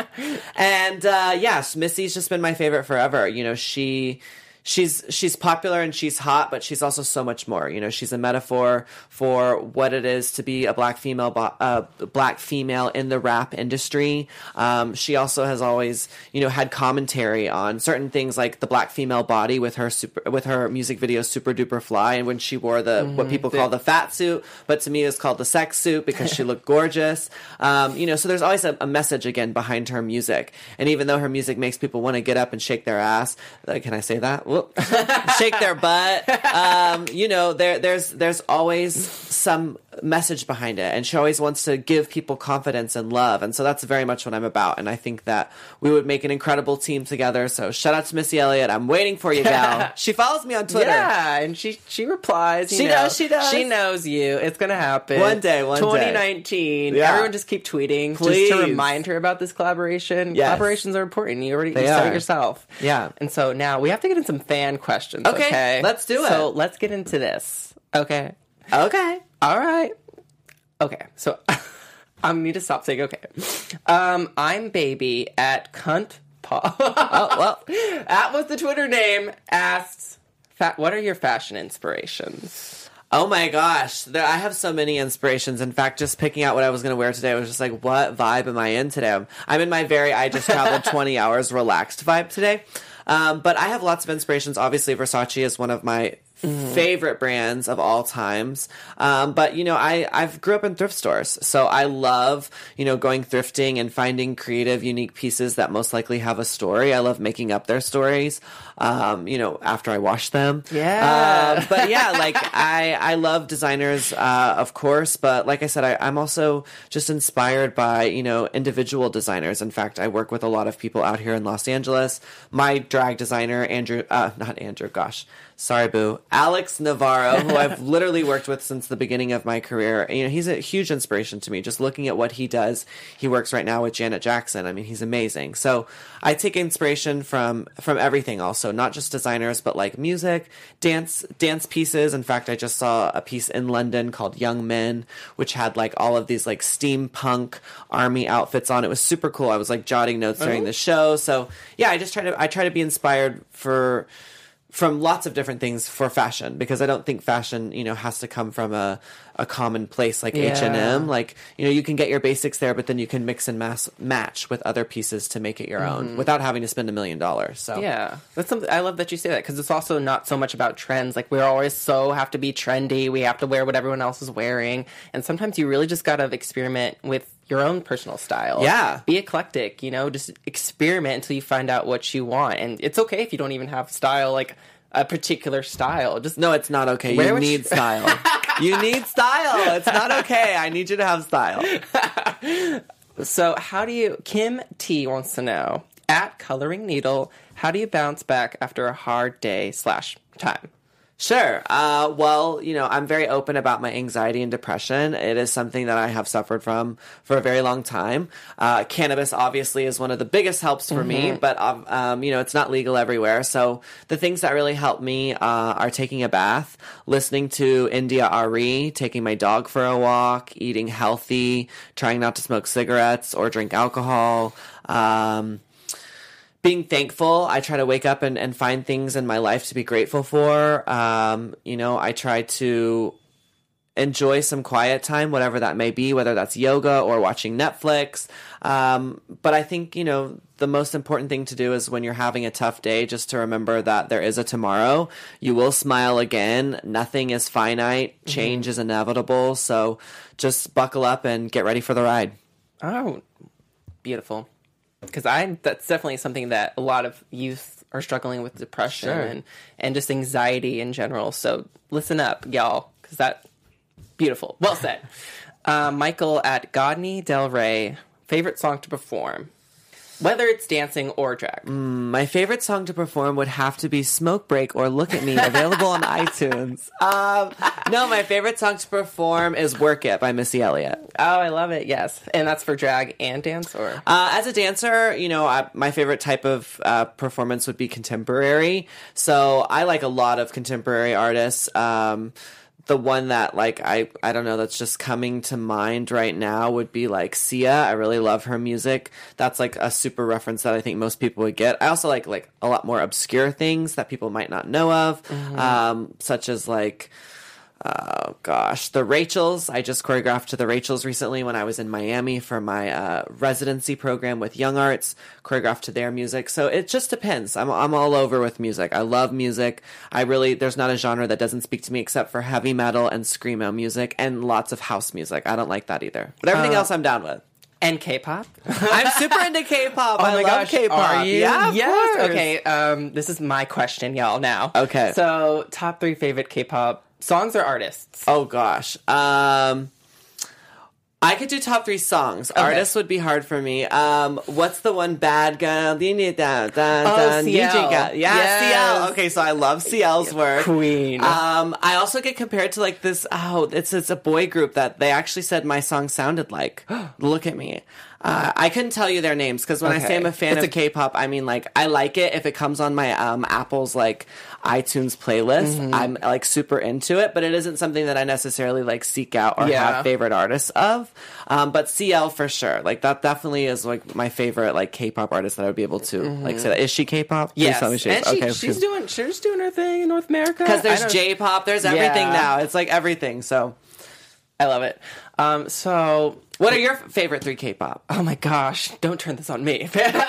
D: And uh, yes, Missy's just been my favorite forever. You know, she... She's she's popular and she's hot, but she's also so much more. You know, she's a metaphor for what it is to be a black female, uh, black female in the rap industry. Um, she also has always, you know, had commentary on certain things like the black female body with her super, with her music video Super Duper Fly, and when she wore the mm-hmm. what people call the fat suit, but to me it's called the sex suit because she looked gorgeous. Um, you know, so there's always a, a message again behind her music, and even though her music makes people want to get up and shake their ass, uh, can I say that? shake their butt. Um, you know, there, there's there's always some message behind it, and she always wants to give people confidence and love, and so that's very much what I'm about, and I think that we would make an incredible team together. So shout out to Missy Elliott. I'm waiting for you, gal. She follows me on Twitter.
B: Yeah, and she she replies. You
D: She
B: know.
D: does, she does.
B: She knows you. It's gonna happen
D: One day, one day.
B: twenty nineteen.
D: Yeah.
B: Everyone just keep tweeting,
D: Please.
B: just to remind her about this collaboration.
D: Yes.
B: Collaborations are important. You already
D: They
B: you said
D: are.
B: it yourself.
D: Yeah.
B: And so now we have to get in some fan questions.
D: Okay,
B: Okay,
D: let's do it.
B: So let's get into this. Okay.
D: Okay.
B: All right. Okay. So I need to stop saying okay. Um, I'm baby at cunt paw.
D: Oh, well.
B: That was the Twitter name. Asked, fa- what are your fashion inspirations?
D: Oh my gosh, there, I have so many inspirations. In fact, just picking out what I was going to wear today, I was just like, what vibe am I in today? I'm, I'm in my very, I just traveled twenty hours relaxed vibe today. Um, but I have lots of inspirations. Obviously, Versace is one of my Mm. favorite brands of all times. Um, but, you know, I, I've grew up in thrift stores. So I love, you know, going thrifting and finding creative, unique pieces that most likely have a story. I love making up their stories, um, you know, after I wash them.
B: Yeah.
D: Uh, but yeah, like I, I love designers, uh, of course. But like I said, I, I'm also just inspired by, you know, individual designers. In fact, I work with a lot of people out here in Los Angeles. My drag designer, Andrew, uh, not Andrew, gosh. Sorry, boo. Alex Navarro, who I've literally worked with since the beginning of my career. You know, he's a huge inspiration to me. Just looking at what he does, he works right now with Janet Jackson. I mean, he's amazing. So I take inspiration from from everything. Also, not just designers, but like music, dance, dance pieces. In fact, I just saw a piece in London called Young Men, which had like all of these like steampunk army outfits on. It was super cool. I was like jotting notes during the show. So yeah, I just try to I try to be inspired for. from lots of different things for fashion, because I don't think fashion, you know, has to come from a, a common place like
B: Yeah.
D: H and M. Like, you know, you can get your basics there, but then you can mix and mass match with other pieces to make it your own without having to spend a million dollars. So
B: Yeah, that's something I love that you say that, because it's also not so much about trends. Like, we always so have to be trendy. We have to wear what everyone else is wearing, and sometimes you really just gotta experiment with your own personal style.
D: Yeah.
B: Be eclectic, you know, just experiment until you find out what you want. And it's okay if you don't even have style, like a particular style. Just
D: no, it's not okay.
B: Wear
D: You
B: what
D: need
B: you-
D: style. You need style. It's not okay. I need you to have style.
B: So how do you, Kim T wants to know, at Coloring Needle, how do you bounce back after a hard day slash time?
D: Sure. Uh, well, you know, I'm very open about my anxiety and depression. It is something that I have suffered from for a very long time. Uh, cannabis obviously is one of the biggest helps for me, but, um, um, you know, it's not legal everywhere. So the things that really help me uh, are taking a bath, listening to India Ari, taking my dog for a walk, eating healthy, trying not to smoke cigarettes or drink alcohol, um, being thankful. I try to wake up and, and find things in my life to be grateful for. Um, you know, I try to enjoy some quiet time, whatever that may be, whether that's yoga or watching Netflix. Um, but I think, you know, the most important thing to do is when you're having a tough day, just to remember that there is a tomorrow. You will smile again. Nothing is finite. Change is inevitable. So just buckle up and get ready for the ride.
B: Oh, beautiful. Because I that's definitely something that a lot of youth are struggling with, depression
D: Sure.
B: and, and just anxiety in general. So listen up, y'all, because that's beautiful. Well said. uh, Michael at Godney Del Rey, favorite song to perform? Whether it's dancing or drag.
D: My favorite song to perform would have to be Smoke Break or Look at Me, available on iTunes. Um, no, my favorite song to perform is Work It by Missy Elliott.
B: Oh, I love it, yes. And that's for drag and dance, or?
D: Uh, as a dancer, you know, I, my favorite type of uh, performance would be contemporary. So I like a lot of contemporary artists. Um, the one that, like, I, I don't know, that's just coming to mind right now would be, like, Sia. I really love her music. That's, like, a super reference that I think most people would get. I also like, like, a lot more obscure things that people might not know of, mm-hmm. um, such as, like... Oh, gosh. The Rachels. I just choreographed to the Rachels recently when I was in Miami for my uh, residency program with Young Arts. Choreographed to their music. So it just depends. I'm I'm all over with music. I love music. I really, there's not a genre that doesn't speak to me except for heavy metal and screamo music and lots of house music. I don't like that either. But everything
B: Uh,
D: else I'm down with.
B: And K-pop?
D: I'm super into K-pop.
B: Oh
D: I
B: my
D: love
B: gosh,
D: K-pop.
B: are you?
D: Yeah, of
B: yes.
D: course.
B: Okay, um, this is my question, y'all, now.
D: Okay.
B: So, top three favorite K-pop songs or artists?
D: Oh gosh. Um I could do top three songs. Okay. Artists would be hard for me. Um, what's the one? Bad Girl. You need that.
B: Oh, C L.
D: Yeah, yes. C L. Okay, so I love C L's work.
B: Queen.
D: Um, I also get compared to like this. Oh, it's it's a boy group that they actually said my song sounded like. Look at me. Uh, I couldn't tell you their names because when
B: okay.
D: I say I'm a fan
B: What's
D: of
B: a-
D: K-pop, I mean like I like it if it comes on my um, Apple's like iTunes playlist.
B: Mm-hmm.
D: I'm like super into it, but it isn't something that I necessarily like seek out or
B: Yeah.
D: have favorite artists of. Um, but C L for sure, like that definitely is like my favorite like K-pop artist that I would be able to
B: Mm-hmm.
D: like say that. Is she K-pop? Please
B: Yes,
D: tell me she is.
B: and she,
D: Okay,
B: she's doing she's doing her thing in North America.
D: because
B: I
D: there's
B: don't-
D: J-pop, there's everything
B: Yeah.
D: now. It's like everything. So,
B: I love it. Um, so
D: what are your favorite three K-pop?
B: oh my gosh, don't turn this on me.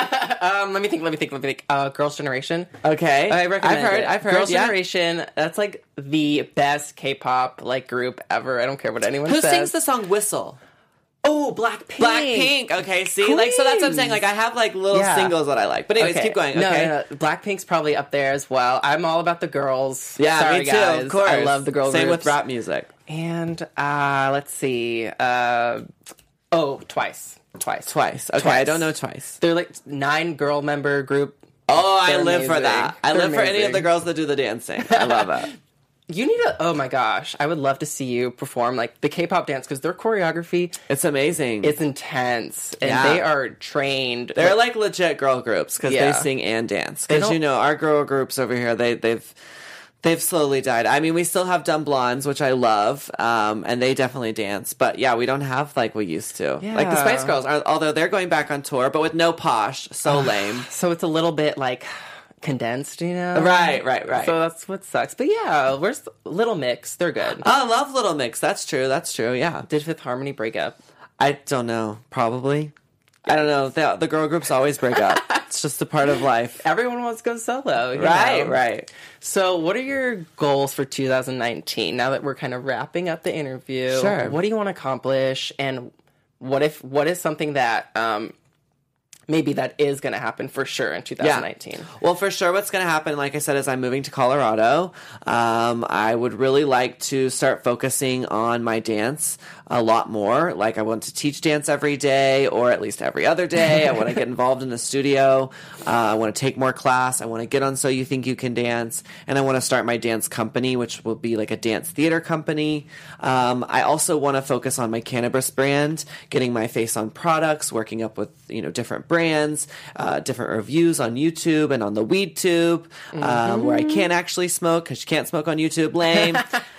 B: um, let me think. Let me think. Let me think. Uh, Girls' Generation.
D: Okay,
B: I recommend
D: I've heard.
B: it.
D: I've heard.
B: Girls'
D: yeah.
B: Generation. That's like the best K-pop like group ever. I don't care what anyone
D: Who
B: says.
D: sings the song "Whistle"?
B: Oh, Blackpink.
D: Blackpink. Okay, see, like so that's what I'm saying. Like I have like little
B: Yeah.
D: singles that I like. But anyways,
B: Okay.
D: keep going.
B: No,
D: Okay.
B: no, no, Blackpink's probably up there as well. I'm all about the girls.
D: Yeah,
B: Sorry,
D: me too.
B: guys.
D: Of course,
B: I love the girl
D: Same
B: groups.
D: with rap music.
B: And uh, let's see. Uh, oh, Twice. Twice.
D: Twice. Okay,
B: Twice.
D: I don't know Twice.
B: They're like nine girl member group.
D: Oh, I
B: They're
D: live for
B: amazing.
D: that. I
B: They're
D: live for any of
B: amazing.
D: the girls that do the dancing. I love it.
B: You need to. Oh my gosh, I would love to see you perform like the K-pop dance because their choreography
D: It's amazing.
B: is intense and
D: Yeah.
B: they are trained.
D: They're like legit girl groups because
B: Yeah.
D: they sing and dance.
B: They
D: Because
B: don't-
D: you know our girl groups over here, they they've they've slowly died. I mean, we still have Dumb Blondes, which I love, um, and they definitely dance. But yeah, we don't have like we used to. Like the
B: Yeah.
D: Spice Girls, are, although they're going back on tour, but with no Posh, so lame.
B: so it's a little bit like condensed, you know?
D: Right, right, right.
B: So that's what sucks. But yeah, where's Little Mix? They're good.
D: I love Little Mix. That's true. That's true. Yeah.
B: Did Fifth Harmony break up?
D: I don't know. Probably. I don't know. The, the girl groups always break up. It's just a part of life.
B: Everyone wants to go solo. you
D: Right,
B: know?
D: right.
B: So, what are your goals for two thousand nineteen? Now that we're kind of wrapping up the interview,
D: Sure.
B: what do you want to accomplish? And what if what is something that um, maybe that is going to happen for sure in two thousand nineteen?
D: Well, for sure, what's going to happen, like I said, is I'm moving to Colorado. Um, I would really like to start focusing on my dance a lot more. Like, I want to teach dance every day, or at least every other day. I want to get involved in the studio. Uh, I want to take more class. I want to get on So You Think You Can Dance. And I want to start my dance company, which will be like a dance theater company. Um, I also want to focus on my cannabis brand, getting my face on products, working up with, you know, different brands, uh, different reviews on YouTube and on the Weed Tube, um, where I can't actually smoke because you can't smoke on YouTube. Lame.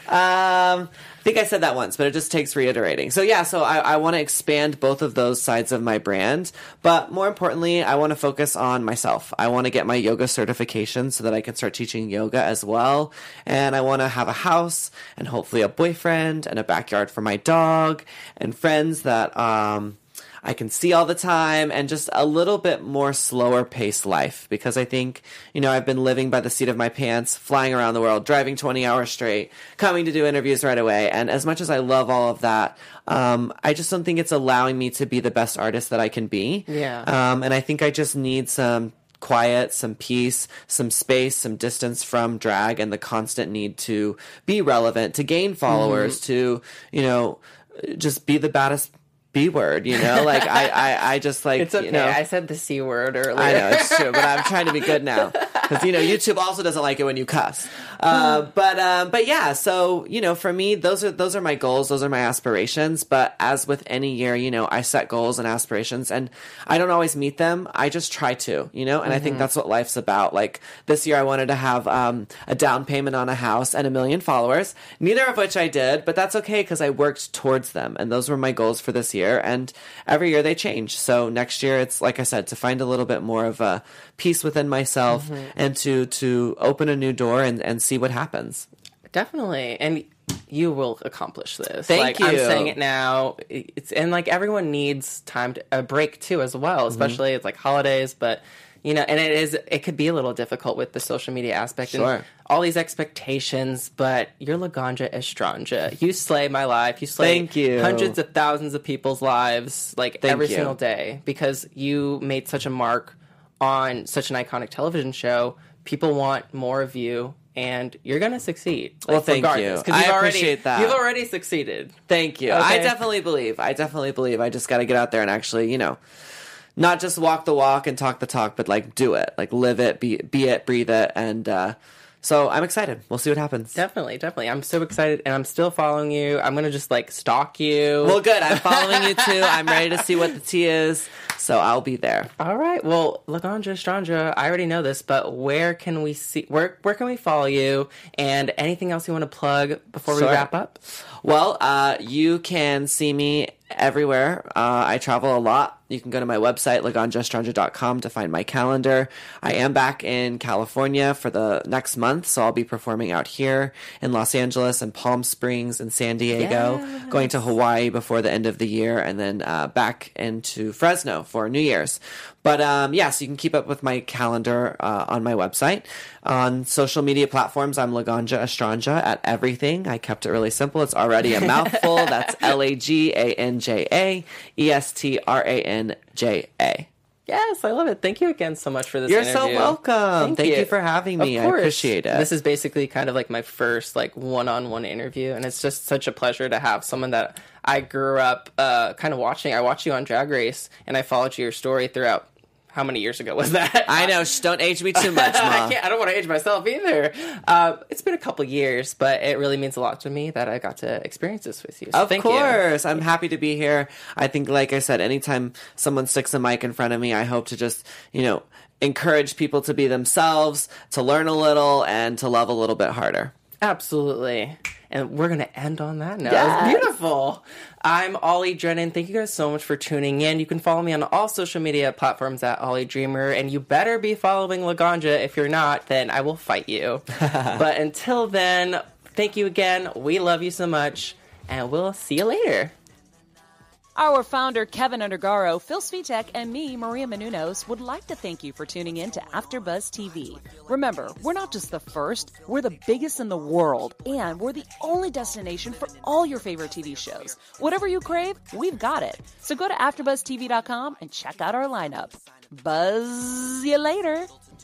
D: um, I think I said that once, but it just takes reiterating. So yeah, so I, I want to expand both of those sides of my brand, but more importantly, I want to focus on myself. I want to get my yoga certification so that I can start teaching yoga as well, and I want to have a house and hopefully a boyfriend and a backyard for my dog and friends that um I can see all the time, and just a little bit more slower paced life, because I think, you know, I've been living by the seat of my pants, flying around the world, driving twenty hours straight, coming to do interviews right away. And as much as I love all of that, um, I just don't think it's allowing me to be the best artist that I can be.
B: Yeah.
D: Um, and I think I just need some quiet, some peace, some space, some distance from drag and the constant need to be relevant, to gain followers,
B: Mm-hmm.
D: to, you know, just be the baddest B word, you know, like I, I, I just like,
B: It's okay.
D: you know,
B: I said the C word earlier.
D: I know it's true, but I'm trying to be good now because, you know, YouTube also doesn't like it when you cuss. Uh, but, um, but yeah, so, you know, for me, those are, those are my goals. Those are my aspirations. But as with any year, you know, I set goals and aspirations and I don't always meet them. I just try to, you know, and mm-hmm. I think that's what life's about. Like this year I wanted to have, um, a down payment on a house and a million followers, neither of which I did, but that's okay because I worked towards them. And those were my goals for this year. And every year they change. So next year it's, like I said, to find a little bit more of a peace within myself mm-hmm. and to to open a new door and, and see what happens.
B: Definitely. And you will accomplish this.
D: Thank
B: like,
D: you.
B: I'm saying it now. It's and like everyone needs time to a break too as well, especially mm-hmm. it's like holidays, but you know, and it is it could be a little difficult with the social media aspect
D: sure.
B: and all these expectations, but you're Laganja Estranja. You slay my life. You slay
D: Thank you.
B: hundreds of thousands of people's lives like
D: Thank
B: every
D: you.
B: single day because you made such a mark on such an iconic television show. People want more of you and you're gonna succeed. Like,
D: Well, thank
B: regardless,
D: you.
B: 'cause
D: I
B: you've already,
D: appreciate that.
B: You've already succeeded.
D: Thank you. I
B: Okay.
D: definitely believe. I definitely believe. I just got to get out there and actually, you know, not just walk the walk and talk the talk, but like do it, like live it, be be it, breathe it, and uh, so I'm excited. We'll see what happens.
B: Definitely, definitely. I'm so excited, and I'm still following you. I'm gonna just like stalk you.
D: Well, good. I'm following you too. I'm ready to see what the tea is, so I'll be there.
B: All right. Well, Laganja Estranja, I already know this, but where can we see? Where where can we follow you? And anything else you want to plug before we
D: Sure.
B: wrap up?
D: Well, uh, you can see me everywhere. Uh, I travel a lot. You can go to my website, laganja estranja dot com, to find my calendar. I am back in California for the next month, so I'll be performing out here in Los Angeles and Palm Springs and San Diego,
B: Yes.
D: going to Hawaii before the end of the year, and then uh, back into Fresno for New Year's. But um, yeah, so you can keep up with my calendar uh, on my website. On social media platforms, I'm Laganja Estranja at everything. I kept it really simple. It's already a mouthful. That's L A G A N J A E S T R A N J A.
B: Yes, I love it. Thank you again so much for this
D: You're
B: interview.
D: so welcome. Thank you for having me.
B: Of
D: I
B: course.
D: appreciate it.
B: This is basically kind of like my first like one-on-one interview, and it's just such a pleasure to have someone that I grew up uh, kind of watching. I watched you on Drag Race, and I followed your story throughout. How many years ago was that?
D: I know. Shh, don't age me too much, Ma.
B: I can't. I don't want to age myself either. Uh, it's been a couple years, but it really means a lot to me that I got to experience this with you. So
D: Of
B: thank you.
D: course. I'm happy to be here. I think, like I said, anytime someone sticks a mic in front of me, I hope to just, you know, encourage people to be themselves, to learn a little, and to love a little bit harder.
B: Absolutely. And we're going to end on that note.
D: Yes.
B: That was beautiful. I'm Ollie Drennan. Thank you guys so much for tuning in. You can follow me on all social media platforms at Ollie Dreamer, and you better be following Laganja. If you're not, then I will fight you. But until then, thank you again. We love you so much, and we'll see you later.
C: Our founder, Kevin Undergaro, Phil Svitek, and me, Maria Menounos, would like to thank you for tuning in to AfterBuzz T V. Remember, we're not just the first, we're the biggest in the world, and we're the only destination for all your favorite T V shows. Whatever you crave, we've got it. So go to after buzz t v dot com and check out our lineup. Buzz you later.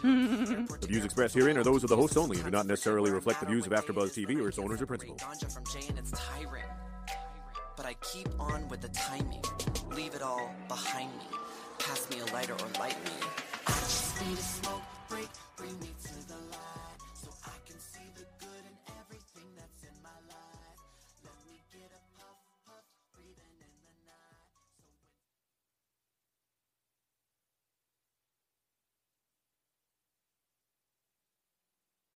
E: The views expressed herein are those of the hosts only and do not necessarily reflect the views of AfterBuzz T V or its owners or principals.
F: Ganja from Jay and it's tiring. But I keep on with the timing. Leave it all behind me. Pass me a lighter or light me. I just need to smoke